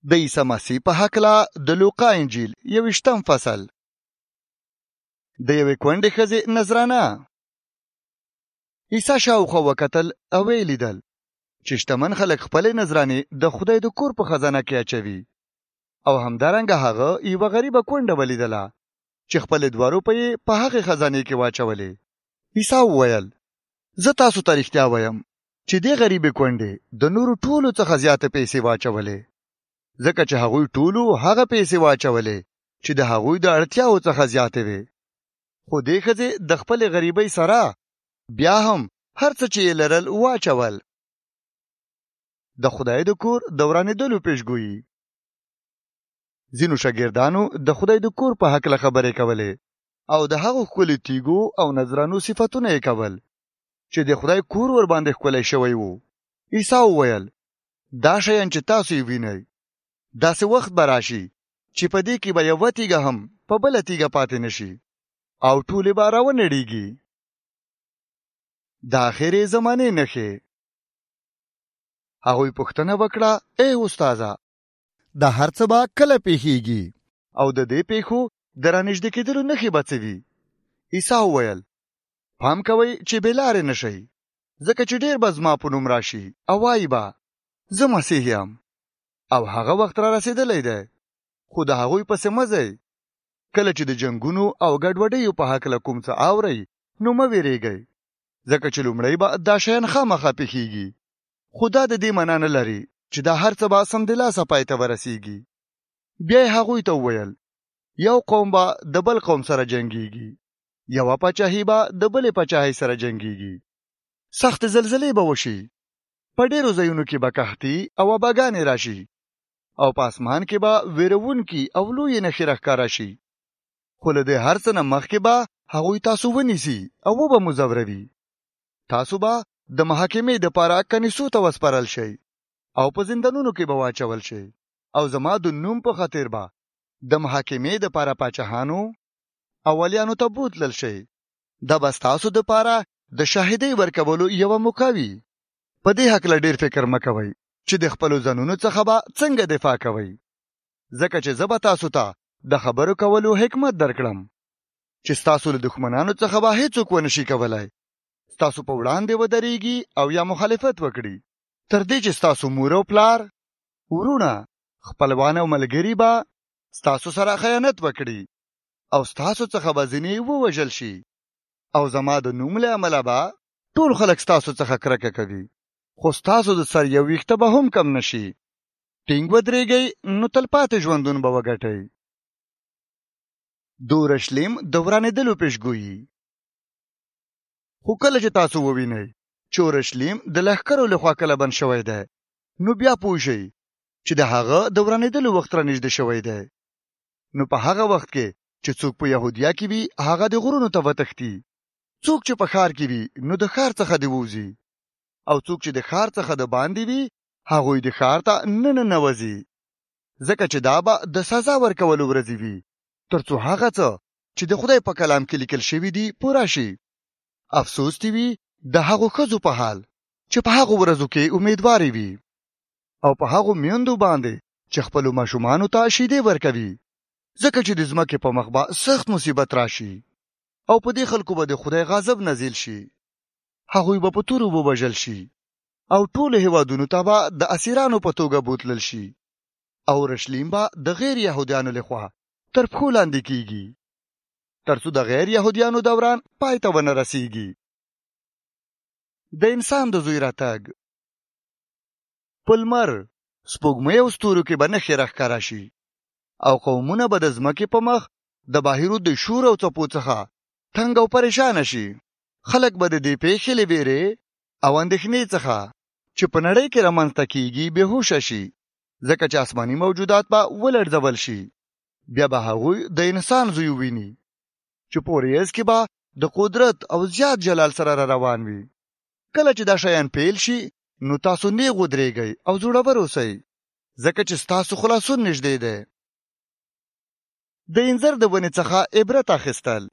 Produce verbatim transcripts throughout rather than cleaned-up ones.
د عیسی مسیح په هکله د لوقا انجیل یویشتم فصل. د یوې کونډې ښځې نذرانه. عیسی شاوخوا وکتل او ویې لیدل چې شتمن خلک خپلې نذرانې د خدای د کور په خزانه کې اچوي، او همدارنګه هغه یوه غریبه کونډه ولیدله چې خپلې دوه روپۍ په هغې خزانې کې واچولې. عیسی وویل زه تاسو ته رښتیا وایم چې دې غریبې کونډې د نورو ټولو څخه زیاته پیسې واچولې، ځکه چې هغوی ټولو هغه پیسې واچولې چې د هغوی د اړتیاو څخه زیاتې وې. خو دې ښځې د خپلې غریبۍ سره بیا هم هر څه چې یې لرل واچول. د خدای د کور د ورانېدلو پیشګویي. ځینو شاګردانو د خدای د کور په هکله خبرې کولې او د هغو ښکلي تیږو او نذرانو صفتونه یې کول چې د خدای کور ور باندې ښکلی شوی وو. عیسی وویل دا شیان چې تاسو یې وینئ، داسې وخت به راشي چې په دې کې به یوه تیږه هم په بله تیږه پاتې نشي او ټولې به راونړېږي. د آخرې زمانې نښې. هغوی پوښتنه وکړه ای استاده، دا هر څه به کله پیښیږي او د دې پیښو د رانږدې کېدلو نښې به څه وي؟ عیسی وویل پام کوئ چې بې لارې نه شئ، ځکه چې ډېر به زما په نوم راشي او وایي به زه مسیح یم، او هغه وخت را رسېدلی دی. خو د هغوی پسې مه ځئ. کله چې د جنګونو او ګډوډیو په هکله کوم څه اورئ نو مه ویرېږئ، ځکه چې لومړی به دا شیان خامخا پیښیږي، خو دا د دې معنا نه لري چې دا هر څه به سمدلاسه پای ته ورسیږي. بیا یې هغوی ته وویل یو قوم به د بل قوم سره جنګیږي، یوه پاچاهي به د بلې پاچاهۍ سره جنګیږي، سخت زلزلې به وشي، په ډېرو ځایونو کې به قحطي او وباګانې راشي، او په اسمان کې به ویرونکي او لویې نښې راښکاره شي. خو له دې هر څه نه مخکې به هغوی تاسو ونیسي او وبه مو ځوروي. تاسو به د محاکمې دپاره کنیسو ته وسپارل شئ او په زندانونو کې به واچول شئ، او زما د نوم په خاطر به د محاکمې دپاره پاچاهانو او ولیانو ته بوتلل شئ. دا به ستاسو دپاره د شاهدۍ ورکولو یوه موقع وي. په دې هکله ډېر فکر مه کوئ چې د خپلو ځانونو څخه به څنګه دفاع کوئ، ځکه چې زه به تاسو ته د خبرو کولو حکمت درکړم چې ستاسو له دښمنانو څخه به هیڅوک ونشي کولی ستاسو په وړاندې ودرېږي او یا مخالفت وکړي، تر دې چې ستاسو مور او پلار، ورونه، خپلوان او ملګري به ستاسو سره خیانت وکړي او ستاسو څخه به ځینې ووژل شي، او زما د نوم له امله به ټول خلک ستاسو څخه کرکه کوي، خو ستاسو د سر یو ویښته به هم کم نشي. ټینګ ودرېږئ نو تلپاتې ژوندون به وګټئ. د اورشلیم د ورانېدلو پیشګویي. خو کله چې تاسو ووینئ چې اورشلیم د لښکرو لخوا کله بند شوی دی، نو بیا پوه شئ چې د هغه د ورانېدلو وخت رانږدې شوی دی. نو په هغه وخت کې چې څوک په یهودیا کې وي هغه د غرونو ته وتښتي، څوک چې په ښار کې وي نو د ښار څخه دې ووځي، او څوک چې د ښار څخه د باندې وي هغوی د ښار ته نه ننوځي، ځکه چې دا به د سزا ورکولو ورځې وي، تر څو هغه څه چې د خدای په کلام کې لیکل شوي دي پوره شي. افسوس دې وي د هغو ښځو په حال چې په هغو ورځو کې امیدوارې وي، او په هغو میندو باندې چې خپلو ماشومانو ته شیدې ورکوي، ځکه چې د ځمکې په مخ به سخت مصیبت راشي او په دې خلکو به د خدای غضب نازل شي. هغوی به په تورو ووژل شي او ټولو هېوادونو ته به د اسیرانو په توګه بوتلل شي، او اورشلیم به د غیر یهودیانو لخوا تر پښو لاندې کیږي، تر څو د غیر یهودیانو دوران پای ته ونه رسیږي. د انسان د زوی راتګ. په لمر، سپوږمۍ او ستورو کې به نښې راښکاره شي، او قومونه به د ځمکې په مخ د باهرو د شور او څپو څخه تنګ او پریشانه شي. خلک به د دې پیښې له ویرې او اندېښنې څخه چې په نړۍ کې رامنځته کیږي بېهوشه شي، ځکه چې آسماني موجودات به ولړزول شي. بیا به هغوی د انسان زوی ویني چې په ورځ کې به د قدرت او زیات جلال سره را روان وي. کله چې دا شیان پیل شي نو تاسو نیغ ودرېږئ او زړور اوسئ، ځکه چې ستاسو خلاصون نږدې دی. د انځر د ونې څخه عبرت اخیستل.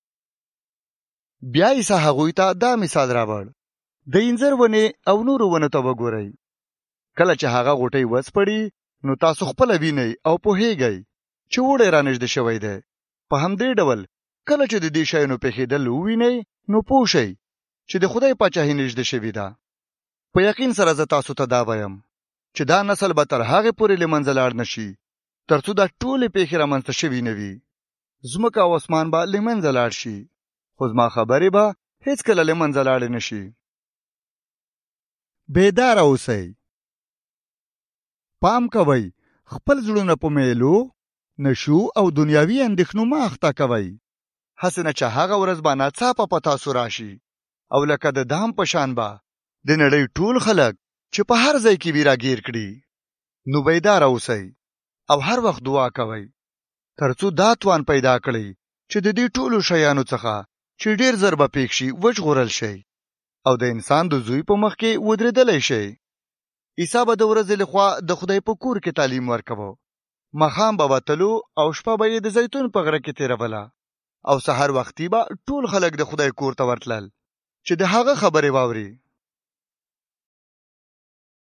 بیا عیسی هغوی ته دا مثال راوړ، د انځر ونې او نورو ونو ته وګورئ. کله چې هغه غوټۍ وسپړي نو تاسو خپله وینئ او پوهیږئ چې وړی رانږدې شوی دی. په همدې ډول کله چې د دې شیانو پېښېدل ووینئ نو پوه شئ چې د خدای پاچاهي نږدې شوې ده. په یقین سره زه تاسو ته دا وایم چې دا نسل به تر هغې پورې له منځه لاړ نه شي تر څو دا ټولې پېښې رامنځته شوي نه وي. ځمکه او اسمان به له منځه لاړ شي خو زما خبرې به هېڅکله له منځه لاړې نه شي. بیداره اوسئ. پام کوئ خپل زړونه په میلو، نشو او دنیاوي اندېښنو مه اخته کوئ. هسې نه چې هغه ورځ به ناڅاپه په تاسو راشي او لکه د دام په شان به د نړۍ ټول خلک چې په هر ځای کې وي راګیر کړي. نو بیداره اوسئ او هر وخت دعا کوئ تر څو دا توان پیدا کړئ چې د دې ټولو شیانو څخه چې ډېر زر به پېښ شي وژغورل شئ او د انسان د زوی په مخ کې ودرېدلی شئ. عیسی به د ورځې لخوا د خدای په کور کې تعلیم ورکوه. ماښام به وتلو او شپه به یې د زیتون په غره کې تېروله او سحر وختي به ټول خلک د خدای کور ته ورتلل چې د هغه خبرې واوري.